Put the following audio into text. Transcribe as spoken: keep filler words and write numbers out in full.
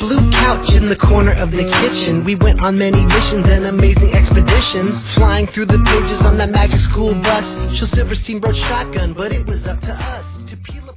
blue couch in the corner of the kitchen. We went on many missions and amazing expeditions, flying through the pages on that magic school bus. Shel Silverstein wrote Shotgun, but it was up to us to peel